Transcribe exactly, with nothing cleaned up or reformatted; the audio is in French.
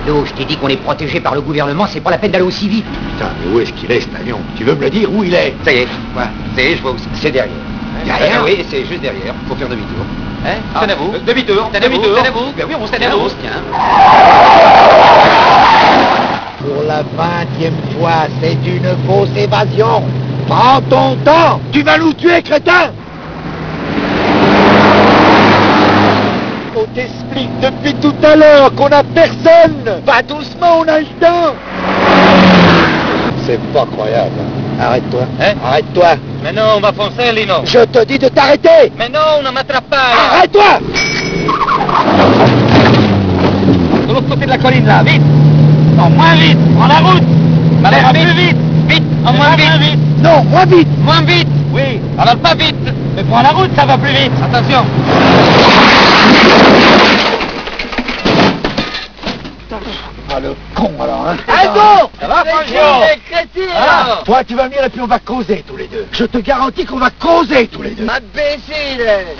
Ludo, je t'ai dit qu'on est protégé par le gouvernement, c'est pas la peine d'aller aussi vite. Putain, mais où est-ce qu'il est, cet avion? Tu veux me le dire où il est? Ça y est, quoi? Ça y est, je vois où c'est. C'est derrière. Derrière? Ah, oui, c'est juste derrière. Faut faire demi-tour. Hein? Ah, Tenez à vous. euh, demi-tour, Tenez-vous, demi-tour. tenez-vous. Ben oui, on se tient, on se tient. Pour la vingtième fois, c'est une fausse évasion. Prends ton temps. Tu vas nous tuer, crétin. On t'explique depuis tout à l'heure qu'on a personne. Va doucement, on a le temps. C'est pas croyable. Arrête-toi. Hein? Arrête-toi. Mais non, on va foncer, Lino. Je te dis de t'arrêter. Mais non, on ne m'attrape pas. là. Arrête-toi. De l'autre côté de la colline, là, vite. Non, moins vite. Prends la route. Ça ira plus vite. Vite. En moins vite. vite. Non, moins vite. Moins vite. Oui. Alors pas vite. Mais prends la route, ça va plus vite. Attention. Ah, le con, alors, hein. Allô. Ça va, Franchement? Ah, toi, tu vas venir et puis on va causer tous les deux. Je te garantis qu'on va causer tous les deux. Imbécile.